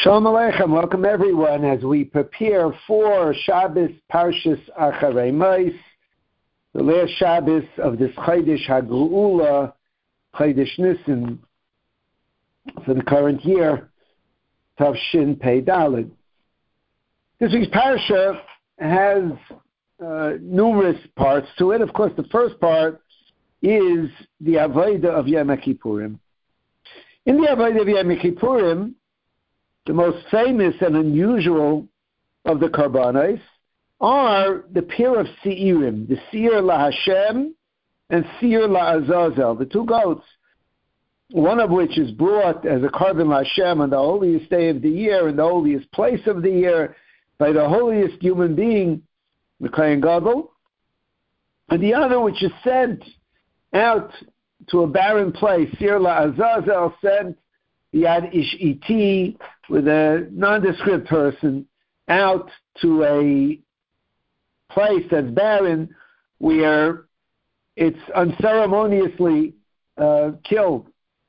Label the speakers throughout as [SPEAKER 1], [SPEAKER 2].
[SPEAKER 1] Shalom Aleichem, welcome everyone as we prepare for Shabbos Parshas Acharei Mos, the last Shabbos of this Chodesh HaGeula, Chodesh Nisan, for the current year, Tavshin Pei Daled. This week's Parsha has numerous parts to it. Of course, the first part is the Avodah of Yom Kippurim. In the Avodah of Yom Kippurim, the most famous and unusual of the Karbanos are the pair of Seirim, the Seir LaHashem and Seir LaAzazel, the two goats, one of which is brought as a Karban LaHashem on the holiest day of the year, in the holiest place of the year, by the holiest human being, the Kohen Gadol, and the other which is sent out to a barren place, Seir LaAzazel, sent Yad Ish Iti, with a nondescript person, out to a place that's barren where it's unceremoniously killed.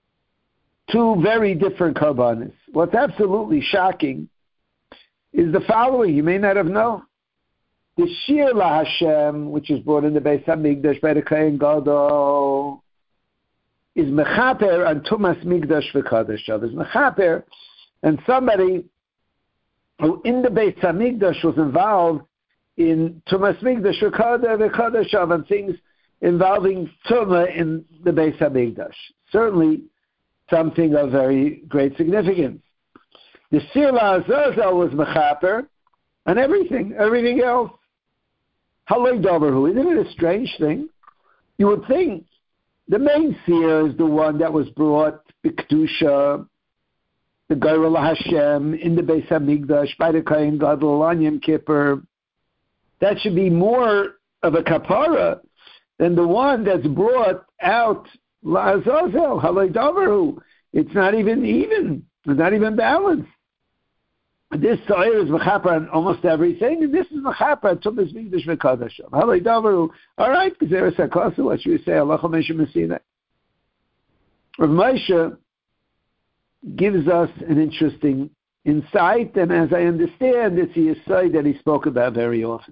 [SPEAKER 1] Two very different karbanis. What's absolutely shocking is the following, you may not have known. The Shir LaHashem, which is brought in the Beis HaMikdash by the Kohen Gadol, is mechaper on Tumas Mikdash v'Kadashav. Is mechaper, and somebody who in the Beis HaMikdash was involved in Tumas Mikdash v'Kadashav and things involving Tumah in the Beis HaMikdash. Certainly something of very great significance. The Seir LaAzazel was mechaper and everything else. Haloi Doverhu. Isn't it a strange thing? You would think the main seer is the one that was brought, B'Kedusha, the Geirah LaHashem, in the Beis HaMikdash, by the Kohen Gadol, on Yom Kippur. That should be more of a kapara than the one that's brought out, LaAzazel, Haloi Doverhu. It's not even it's not even balanced. This Seir is mechaper on almost everything, and this is mechaper on Tumas Mikdash v'Kadashav. Haloi Doverhu. All right, Gezeres HaKosu, what should we say? Allah Moshe Messina. Rav Moshe gives us an interesting insight, and as I understand, it's a yesod that he spoke about very often.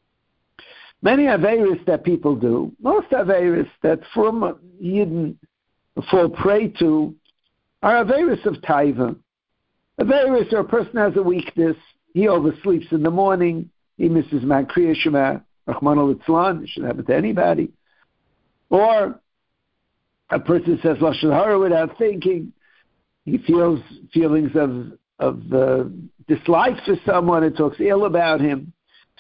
[SPEAKER 1] Many averis that people do, most averis that from Yidden fall prey to, are averis of taiva. Averis, or a person has a weakness, he oversleeps in the morning, he misses Kriya Shema, Rachmana Litzlan, it should happen to anybody. Or a person says Lashon Hara without thinking, he feels feelings of dislike for someone and talks ill about him.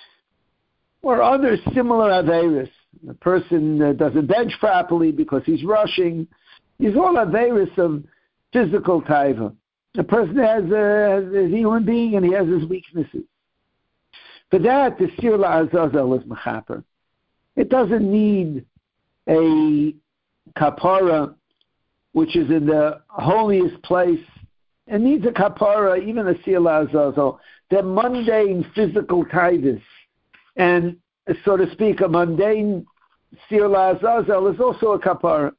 [SPEAKER 1] Or other similar averis. A person doesn't bench properly because he's rushing. These are all averis of physical taiva. A person has a human being and he has his weaknesses. For that, the Seir LaAzazel is mechaper. It doesn't need a kapara, which is in the holiest place. It needs a kapara, even a Seir LaAzazel. They're mundane physical taivas. And, so to speak, a mundane Seir LaAzazel is also a kapara.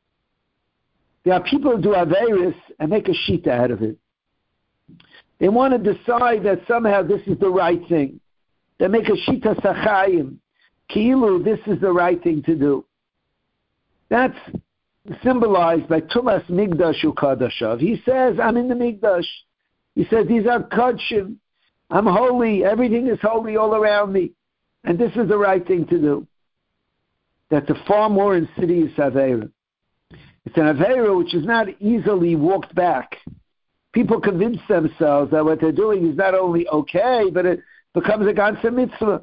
[SPEAKER 1] There are people who do averis and make a shita out of it. They want to decide that somehow this is the right thing. They make a shita sachayim. Ki'ilu, this is the right thing to do. That's symbolized by Tumas Mikdash u'Kadashav. He says, I'm in the Mikdash. He says, these are Kodshim. I'm holy. Everything is holy all around me. And this is the right thing to do. That's a far more insidious aveira. It's an aveira which is not easily walked back. People convince themselves that what they're doing is not only okay, but it becomes a ganze mitzvah.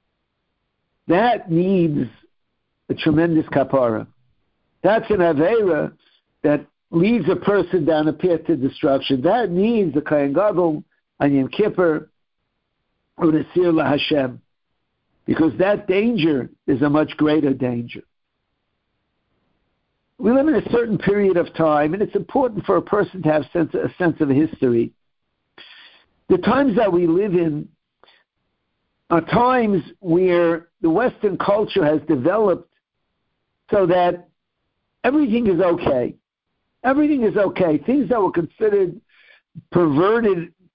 [SPEAKER 1] That needs a tremendous kapara. That's an aveira that leads a person down a path to destruction. That needs the Kohen Gadol on Yom Kippur or the Seir LaHashem, because that danger is a much greater danger. We live in a certain period of time, and it's important for a person to have a sense of history. The times that we live in are times where the Western culture has developed so that everything is okay. Everything is okay. Things that were considered perverted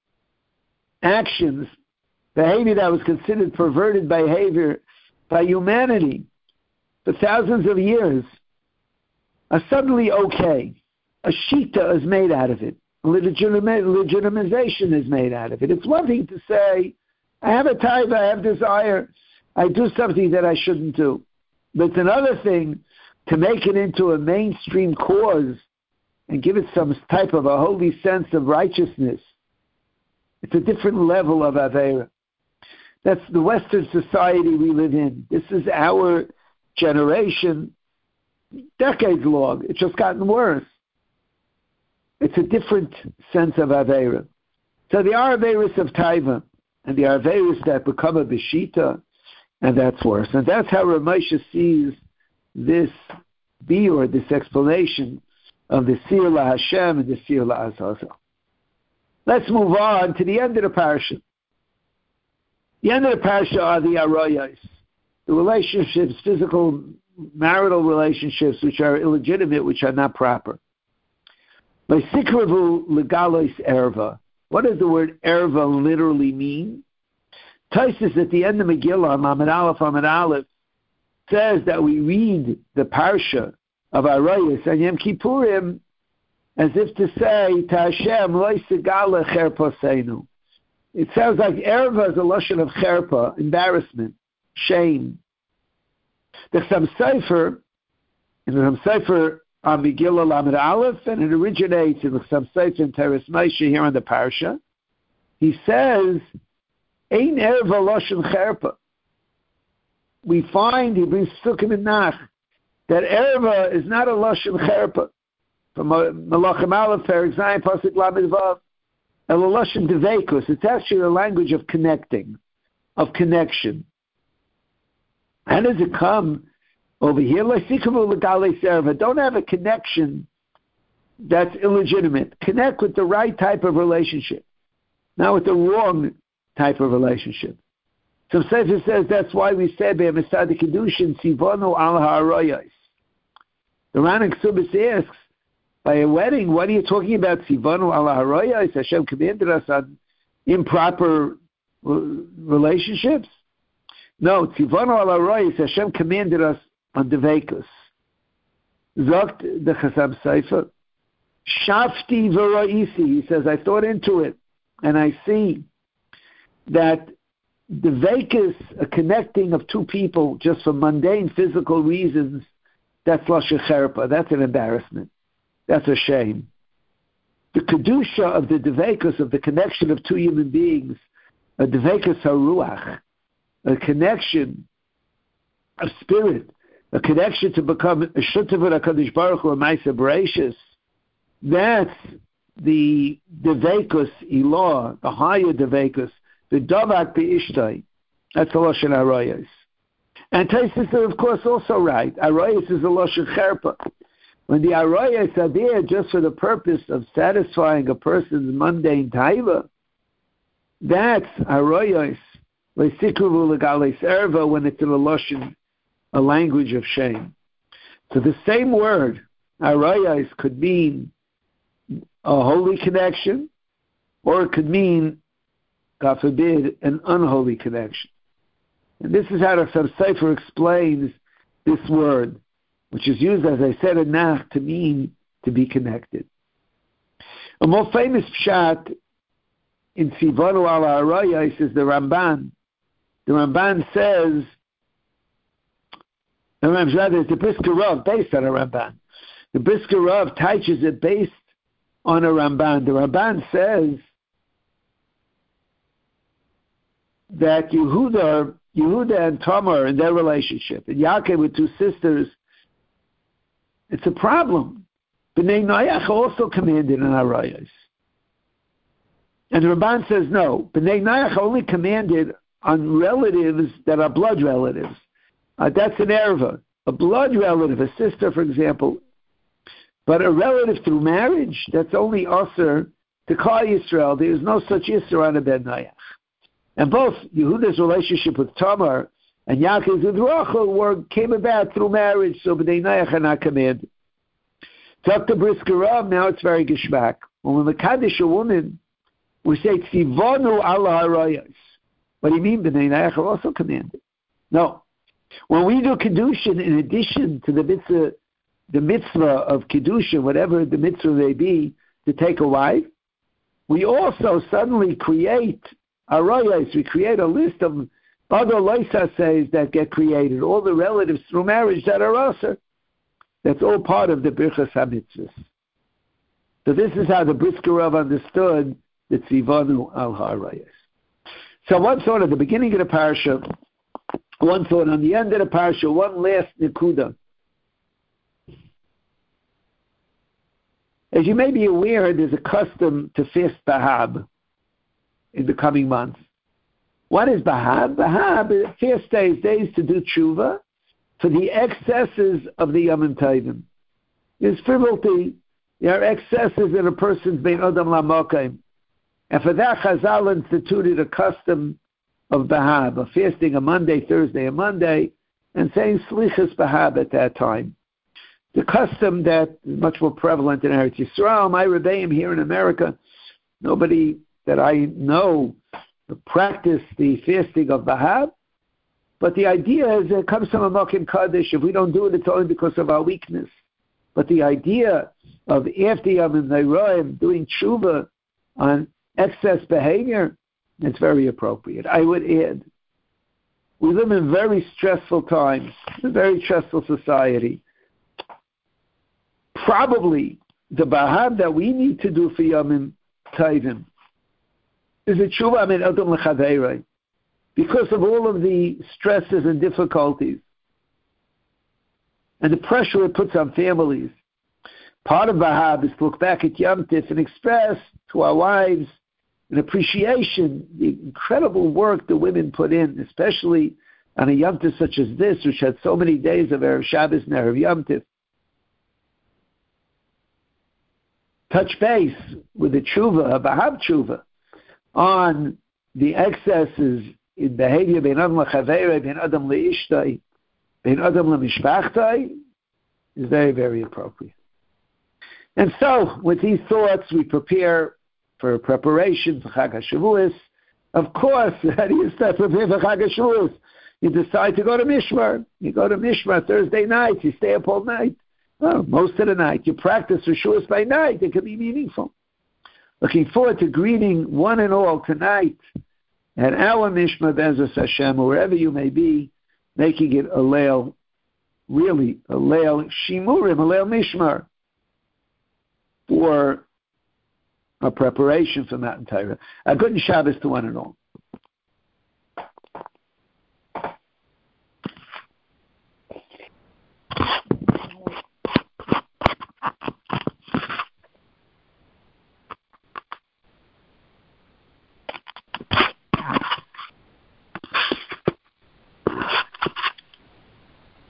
[SPEAKER 1] actions, behavior that was considered perverted behavior by humanity for thousands of years, are suddenly okay. A shita is made out of it. Legitimization is made out of it. It's one thing to say, I have a taiva, I have desire, I do something that I shouldn't do. But it's another thing to make it into a mainstream cause and give it some type of a holy sense of righteousness. It's a different level of Aveira. That's the Western society we live in. This is our generation, decades long. It's just gotten worse. It's a different sense of Aveira. So the Aveiros of Taiva and the Aveiros that become a Beshita, and that's worse. And that's how Ramesha sees this biur, this explanation of the Siyur LaHashem and the Siyur LaAzazel. Let's move on to the end of the parasha. The end of the parasha are the Arayos, the relationships, physical, marital relationships, which are illegitimate, which are not proper. By Sikravu Legalos Erva. What does the word Erva literally mean? Taisus at the end of Megillah, Amud Aleph, says that we read the parsha of Arayos and Yom Kippurim as if to say, Ta'ashem lo segala cherposeinu. It sounds like Erva is a lashon of cherpa, embarrassment, shame. The Chassam Sofer, in the Chassam Sofer on Megillah Lamed Aleph, and it originates in the Chassam Sofer in Teres Moshe here on the parsha. He says, Ein Erva lashon cherpa. We find, he brings Sukkim and Nach, that Erva is not a lashon cherpa. From Malachim Aleph, for example, Pasuk Lamed Vav, a lashon deveikus. It's actually a language of connecting, of connection. How does it come over here? Don't have a connection that's illegitimate. Connect with the right type of relationship, not with the wrong type of relationship. So Sefer says that's why we say Be'Misad Kedushin Sivonu Al HaArayos. The Ranak Subis asks, by a wedding, what are you talking about? Sivonu Al HaArayos? Hashem commanded us on improper relationships? No, Tzivonu Al HaArayos, Hashem commanded us on Deveikus. Zokt the Chassam Sofer. Shafti v'ra'isi, he says, I thought into it, and I see that Deveikus, a connecting of two people just for mundane physical reasons, that's lashon cherpa, that's an embarrassment. That's a shame. The kedusha of the deveikus, of the connection of two human beings, a deveikus haruach, a connection of spirit, a connection to become a shutavut HaKadosh Baruch Hu, a Ma'aseh Bereishis, that's the deveikus ilah, the higher deveikus, the davak be'ishtai. That's the lashon arayos. And Taisus is, of course, also right. Arayos is a lashon cherpa. When the arayos are there just for the purpose of satisfying a person's mundane taiva, that's arayos. When it's in a lashon, a language of shame. So the same word, arayos, could mean a holy connection, or it could mean, God forbid, an unholy connection. And this is how the Chassam Sofer explains this word, which is used, as I said, in Nach to mean to be connected. A more famous pshat in Sivonu Al HaArayos is the Ramban. The Ramban says, it's the Brisker Rav based on a Ramban. The Brisker Rav teaches it based on a Ramban. The Ramban says that Yehuda and Tamar in their relationship, and Yaakov with two sisters, it's a problem. Bnei Noach also commanded in Arayos. And the Ramban says no. Bnei Noach only commanded on relatives that are blood relatives. That's an erva. A blood relative, a sister, for example. But a relative through marriage, that's only usher to Klal Yisrael. There is no such Yisra on a Ben Noach. And both Yehuda's relationship with Tamar and Yaakov's with Rachel came about through marriage, so Bnei Noach are not commanded. Talk to Brisker Rav, now it's very geshmak. When we Mekadesh a woman We say tzivonu al harayos. What do you mean? B'nai Noach are also commanded. No. When we do Kedushin, in addition to the mitzvah of Kedushin, whatever the mitzvah may be, to take a wife, we also suddenly create harayos. We create a list of other loisases that get created, all the relatives through marriage that are also. That's all part of the Birchas HaMitzvahs. So this is how the Brisker Rav understood the Tzivanu al Harayos. So one thought at the beginning of the parasha, one thought on the end of the parasha, one last nekuda. As you may be aware, there's a custom to fast Bahab in the coming months. What is Bahab? Bahab is fast days to do tshuva for the excesses of the Yom Tovim. There's frivolity, there are excesses in a person's Bein Adam Lamokaim. And for that, Chazal instituted a custom of Bahab, of fasting a Monday, Thursday, and Monday, and saying Slichas Bahab at that time. The custom that is much more prevalent in Eretz Yisrael, my Rebbeim here in America, nobody that I know practice the fasting of Bahab, but the idea is it comes from a Mokim Kaddish. If we don't do it, it's only because of our weakness. But the idea of after Yom Noraim doing tshuva on excess behavior, it's very appropriate. I would add, we live in very stressful times, a very stressful society. Probably the Bahab that we need to do for Yom Tovim is a tshuva min adam l'chaveirei, because of all of the stresses and difficulties and the pressure it puts on families. Part of Bahab is to look back at Yom Tif and express to our wives an appreciation, the incredible work the women put in, especially on a Yom Tif such as this, which had so many days of Erev Shabbos and Erev Yom Tif. Touch base with the tshuva, a Bahab tshuva, on the excesses in behavior bein adam l'chaverei, bein adam le'ishtai, bein adam le'mishpachtai, is very, very appropriate. And so, with these thoughts, we prepare for preparation for Chag HaShavuos. Of course, how do you start preparing for Chag HaShavuos? You decide to go to Mishmar. You go to Mishmar Thursday night. You stay up all night. Well, most of the night. You practice Shavuos by night. It can be meaningful. Looking forward to greeting one and all tonight at our Mishmar B'ezras Hashem, or wherever you may be, making it a leil, really a leil shimurim, a leil mishmar, for a preparation for Matan Torah. A good Shabbos to one and all.